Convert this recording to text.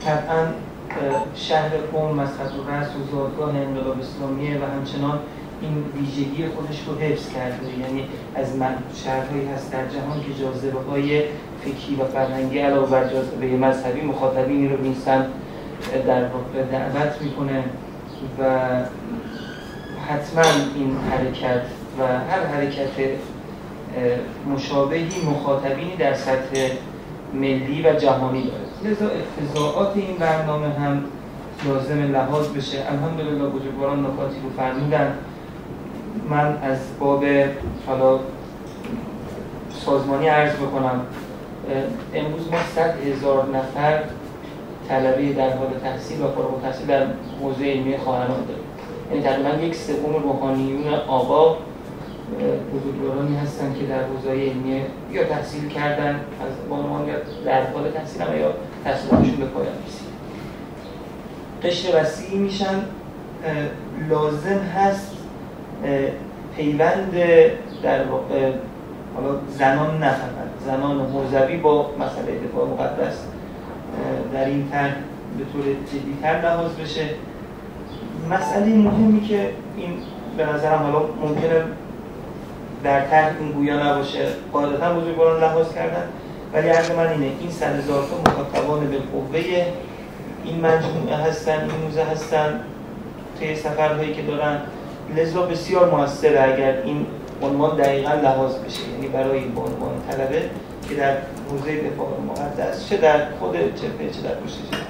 طبعا شهر قم مسقط الرأس و زادگاه انقلاب اسلامیه و همچنان این ویژگی خودش رو حفظ کرده، یعنی از شهرهایی هست در جهان که جاذبه‌های فکری و فرهنگی علاوه بر جاذبه مذهبی مخاطبینی رو به این سمت در واقع دعوت میکنه و حتما این حرکت و هر حرکت مشابهی مخاطبینی در سطح ملی و جهانی داره. لذا اقتضاعات این برنامه هم لازم لحاظ بشه. الحمدلله بزرگواران نکاتی رو فرمودن. من از باب حالا سازمانی عرض بکنم، امروز ما 100,000 نفر طلبه در حال تحصیل و فارغ التحصیل در حوزه علمی خواهران داریم. یعنی تقریبا 1/3 روحانیون آقا بزرگوارانی هستن که در حوزه علمی یا تحصیل کردن از بانوان یا در حال تحصیل هم یا تحصیلاتشون به پایان رسید. قشر وسیعی میشن. لازم هست پیوند در واقع حالا زنان نه فقط زنان حوزوی با مسئله دفاع مقدس در این طرح به طور جدی‌تر لحاظ بشه. مسئله مهمی که این به نظرم حالا ممکنه در طرح این گویا نباشه، قاعدتاً بزرگواران لحاظ کردن، ولی عرض من اینه این 100,000 تا مخاطبان بالقوه این مجموعه هستن، این موزه هستن طی سفرهایی که دارن. لذا بسیار موثره اگر این عنوان دقیقاً لحاظ بشه، یعنی برای عنوان طلبه که در حوزه دفاع مقدس چه در خود جبهه چه در پشت جبهه